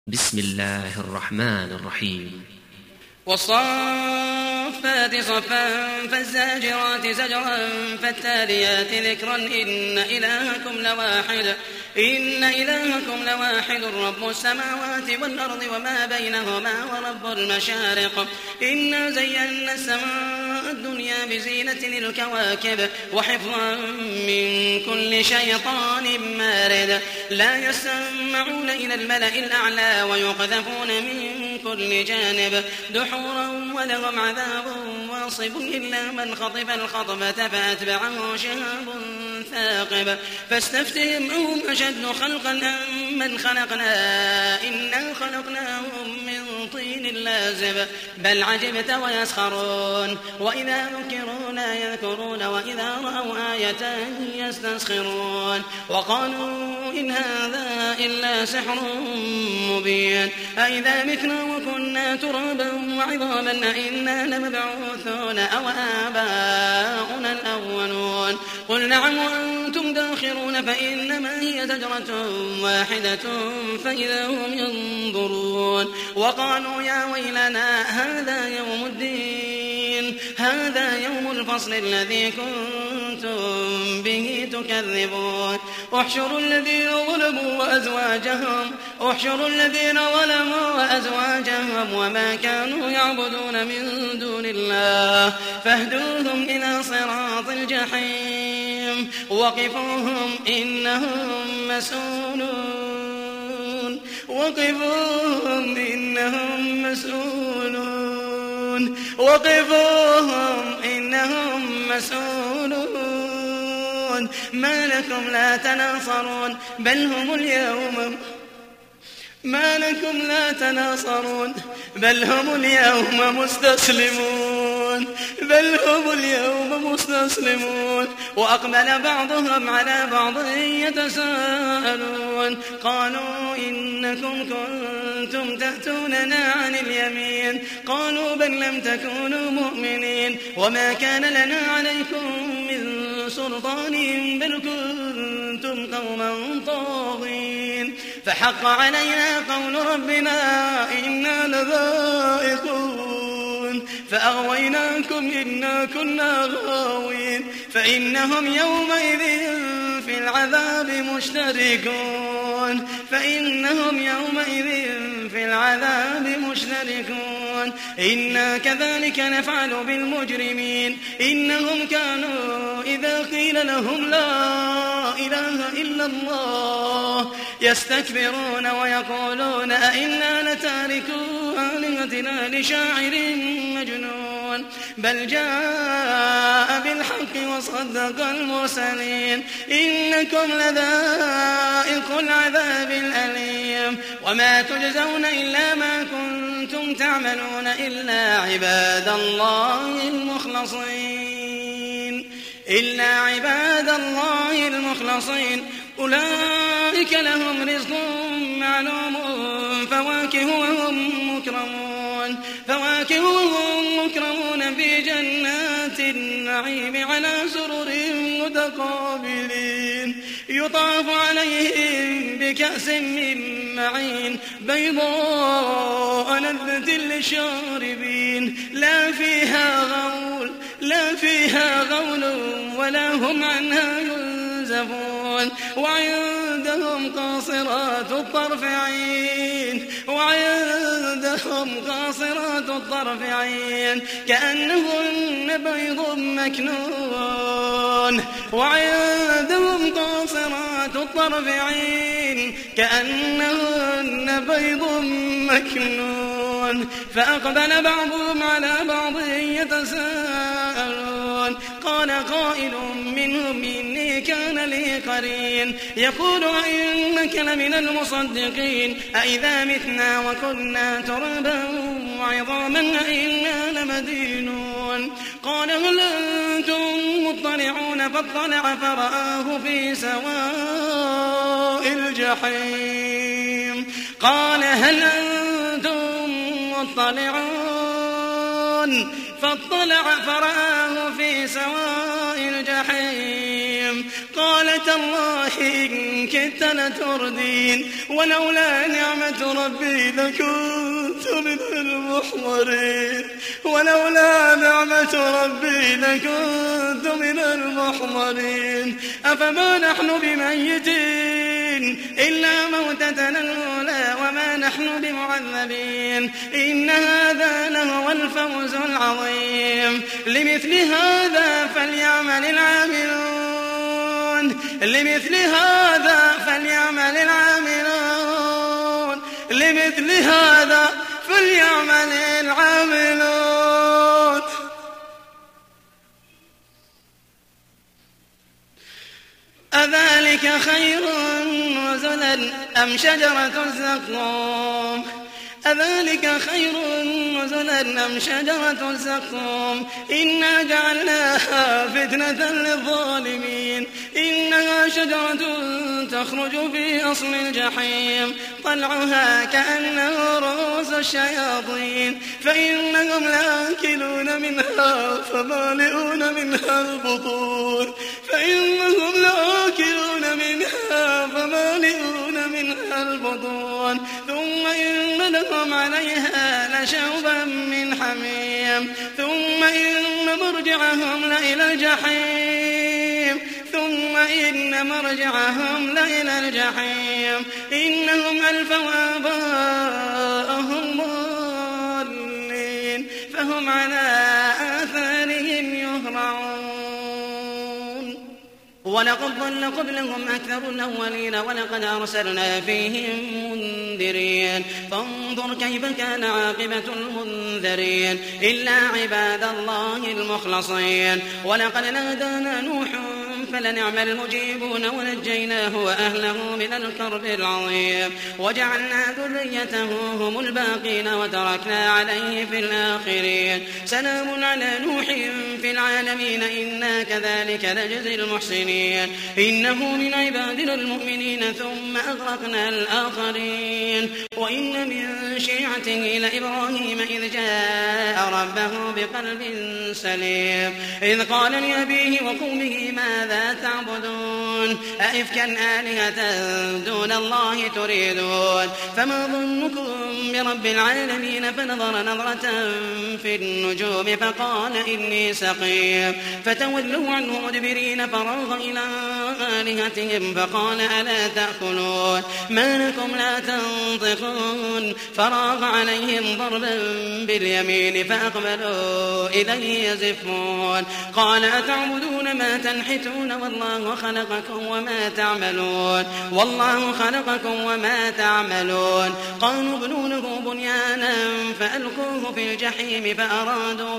بسم الله الرحمن الرحيم والصافات صفا فالزاجرات زجرا فالتاليات ذكرا إن إلهكم لواحد رب السماوات والأرض وما بينهما ورب المشارق إنا زينا السماء الدنيا بزينة الكواكب وحفظا من كل شيطان مارد لا يسمعون إلى الملأ الأعلى ويقذفون من كل جانب دحورا ولهم عذاب واصب إلا من خطف الخطفة فأتبعه شهاب ثاقب فاستفتهم أهم أشد خلقا أم من خلقنا إنا خلقناهم من طين لازب بل عجبت ويسخرون وإذا ذكروا لا يذكرون وإذا رأوا آية يستسخرون وقالوا إن هذا إلا سحر مبين أئذا متنا وكنا ترابا وعظاما أئنا لمبعوثون أو آباؤنا الأولون قل نعم وأنتم داخرون فإنما هي زجرة واحدة فإذا هم ينظرون وقالوا يا ويلنا هذا يوم الدين هذا يوم الفصل الذي كنتم به تكذبون احشروا الذين ظلموا وأزواجهم وما كانوا يعبدون من دون الله فاهدوهم إلى صراط الجحيم وقفوهم إنهم مسؤولون ما لكم لا تناصرون بل هم اليوم مستسلمون وأقبل بعضهم على بعض يتساءلون قالوا إنكم كنتم تأتوننا عن اليمين قالوا بل لم تكونوا مؤمنين وما كان لنا عليكم من سلطان بل كنتم قوما طاغين فحق علينا قول ربنا إنا لذائقون فأغويناكم إنا كنا غاوين فإنهم يومئذ في العذاب مشتركون إنا كذلك نفعل بالمجرمين إنهم كانوا إذا قيل لهم لا إله إلا الله يستكبرون ويقولون أئنا لتاركو آلهتنا لشاعر مجنون بل جاء بالحق وصدق المرسلين إنكم لذائق العذاب الأليم وما تجزون إلا ما كنتم تعملون إلا عباد الله المخلصين أولئك لهم رزق معلوم فواكه وهم مكرمون في جنات النعيم على سرر متقابلين يطاف عليهم بكأس من معين بيضاء لذة للشاربين لا فيها غول ولا هم عنها ينزفون وعندهم قاصرات الطرف عين كأنهن بيض مكنون فأقبل بعضهم على بعض يتساءلون قال قائل منهم إني كان لي قرين يقول أئنك لمن المصدقين أئذا متنا وكنا ترابا وعظاما أئنا لمدينون قال هل أنتم مطلعون فاطلع فرآه في سواء الجحيم قال هل أنتم مطلعون فاطلع فرآه في سواء الجحيم قال تالله إن كدت لتردين ولولا نعمة ربي لكنت من المحضرين أفما نحن بميتين إلا موتتنا الأولى وما نحن بمعذبين إن هذا لهو الفوز العظيم لمثل هذا فليعمل العاملون أذلك خير نزلا أم شجرة الزقوم إنا جعلناها فتنة للظالمين إنها شجرة تخرج في أصل الجحيم طلعها كأنه رؤوس الشياطين فإنهم لآكلون منها فمالئون منها البطون ثم إن لهم عليها لشوبا من حميم ثم إن مرجعهم لإلى الجحيم إنهم ألفوا آباءهم ضالين فهم على آثارهم يهرعون ولقد ضل قبلهم أكثر الأولين ولقد أرسلنا فيهم منذرين فانظر كيف كان عاقبة المنذرين إلا عباد الله المخلصين ولقد نادانا نوح فلنعم المجيبون ونجيناه وأهله من الكرب العظيم وجعلنا ذريته هم الباقين وتركنا عليه في الآخرين سلام على نوح في العالمين إنا كذلك نجزي المحسنين إنه من عبادنا المؤمنين ثم أغرقنا الآخرين وإن من شيعته لإبراهيم إذ جاء ربه بقلب سليم إذ قال لأبيه وقومه ماذا تعبدون أئفكا آلهة دون الله تريدون فما ظنكم برب العالمين فنظر نظرة في النجوم فقال إني سقيم فتولوا عنه مدبرين فراغ إلى آلهتهم فقال ألا تأكلون ما لكم لا تنطقون فراغ عليهم ضربا باليمين فأقبلوا إليه يزفون قال أتعبدون ما تنحتون والله خلقكم وما تعملون قالوا ابنوا له بنيانا فألقوه في الجحيم فأرادوا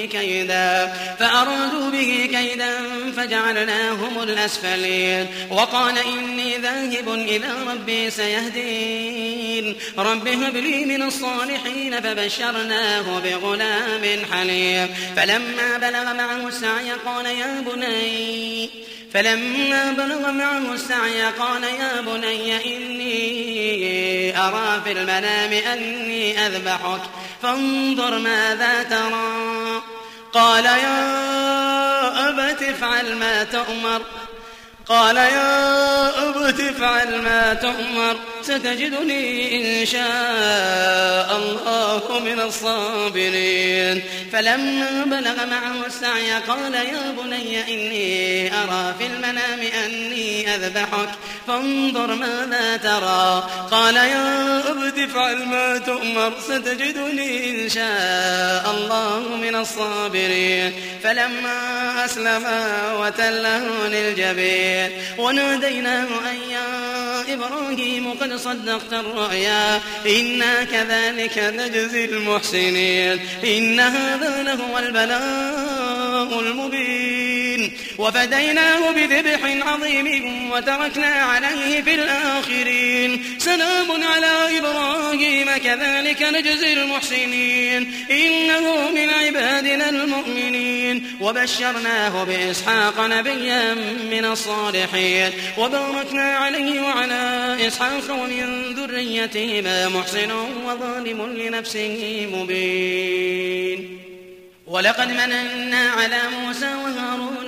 به كيدا فجعلناهم الأسفلين وقال إني ذاهب إلى ربي سيهدين رب هب لي من الصالحين فبشرناه بغلام حليم فلما بلغ معه السعي قال يا بني إني أرى في المنام أني أذبحك فانظر ماذا ترى قال يا أبت افعل ما تؤمر ستجدني إن شاء الله من الصابرين فلما بلغ معه السعي قال يا بني إني أرى في المنام أني أذبحك فانظر ماذا ترى قال يا أبت افعل ما تؤمر ستجدني إن شاء الله من الصابرين فلما أسلما وتله للجبين وناديناه أن يا إبراهيم قد صدقت الرؤيا إنا كذلك نجزي المحسنين إن هذا لهو البلاء المبين وفديناه بذبح عظيم وتركنا عليه في الآخرين سلام على إبراهيم كذلك نجزي المحسنين إنه من عبادنا المؤمنين وبشرناه بإسحاق نبيا من الصالحين وباركنا عليه وعلى إسحاق ومن ذريتهما محسن وظالم لنفسه مبين ولقد مننا على موسى وهارون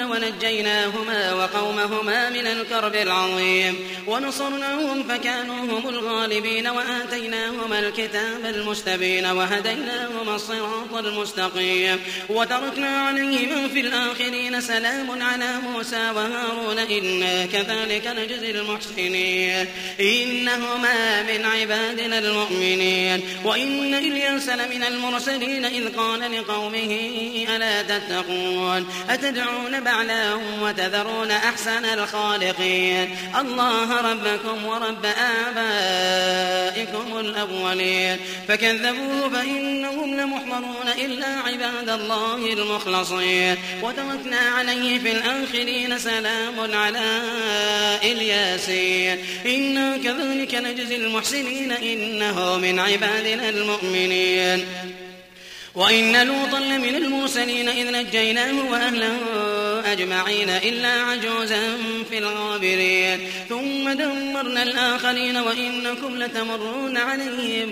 ونجيناهما وقومهما من الكرب العظيم ونصرناهم فكانوا هم الغالبين وآتيناهما الكتاب المستبين وهديناهما الصراط المستقيم وتركنا عليهما في الآخرين سلام على موسى وهارون إنا كذلك نجزي المحسنين إنهما من عبادنا المؤمنين وإن إلياس لمن المرسلين إذ قال لقومه ألا تتقون أتدعون بعلا وتذرون أحسن الخالقين الله ربكم ورب آبائكم الأولين فكذبوه فإنهم لمحضرون إلا عباد الله المخلصين وتركنا عليه في الآخرين سلام على الياسين إنا كذلك نجزي المحسنين إنه من عبادنا المؤمنين وإن لوطا لمن المرسلين إذ نجيناه وأهله أجمعين إلا عجوزا في الغابرين ثم دمرنا الآخرين وإنكم لتمرون عليهم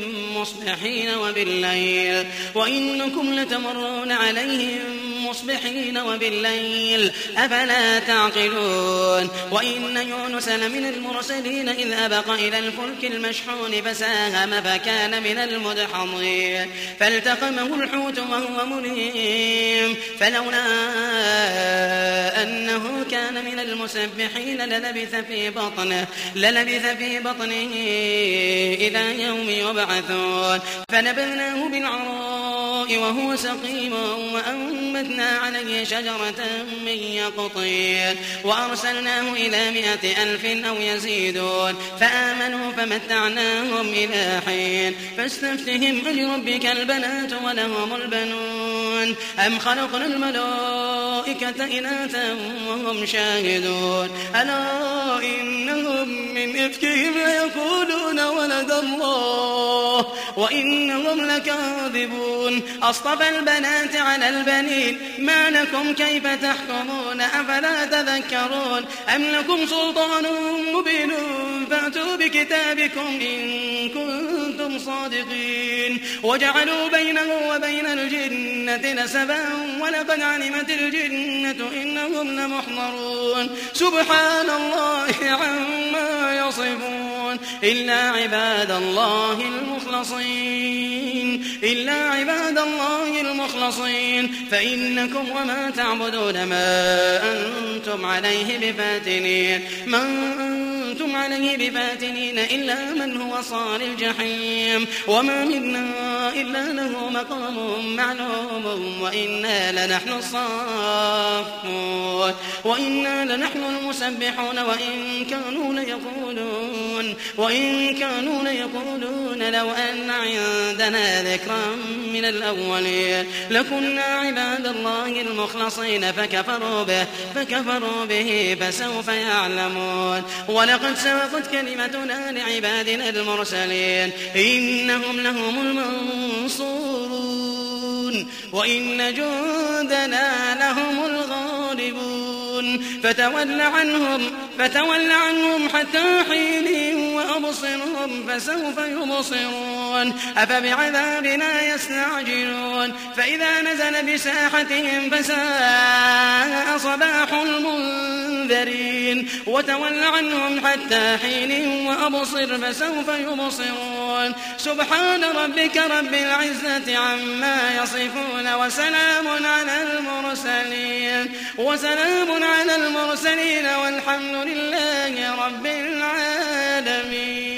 مصبحين وبالليل أفلا تعقلون وإن يونس لمن المرسلين إذ أبق إلى الفلك المشحون فساهم فكان من المدحضين فالتقمه الحوت وهو مليم فلولا أنه كان من المسبحين للبث في بطنه إلى يوم يبعثون فنبذناه بالعراء وهو سقيم وأنبتنا عليه شجرة من يقطين وأرسلناه إلى 100,000 أو يزيدون فآمنوا فمتعناهم إلى حين فاستفتهم ألربك البنات ولهم البنون أم خلقنا الملائكة إناثا وهم شاهدون ألا إنهم من إفكهم ليقولون ولد الله وإنهم لكاذبون أصطفى البنات على البنين ما لكم كيف تحكمون أفلا تذكرون أم لكم سلطان مبين فأتوا بكتابكم إن كنتم صادقين وجعلوا بينه وبين الجنة نسبا ولقد علمت الجنة إنهم لمحضرون سبحان الله عما يصفون إلا عباد الله المخلصين فإنكم وما تعبدون ما أنتم عليه بفاتنين إلا من هو صال الجحيم وما منا إلا له مقام معلوم وإنا لنحن الصافون وإنا لنحن المسبحون وإن كانوا ليقولون لو أن عندنا ذكرا من الأولين لكنا عباد الله المخلصين فكفروا به فسوف يعلمون ولقد سبقت كلمتنا لعبادنا المرسلين إنهم لهم المنصورون وإن جندنا لهم الغالبون فتول عنهم حتى حين وأبصرهم فسوف يبصرون أفبعذابنا يستعجلون فإذا نزل بساحتهم فساء صباح المنذرين وتول عنهم حتى حين وأبصر فسوف يبصرون سبحان ربك رب العزة عما يصفون وسلام على المرسلين والحمد لله رب العالمين.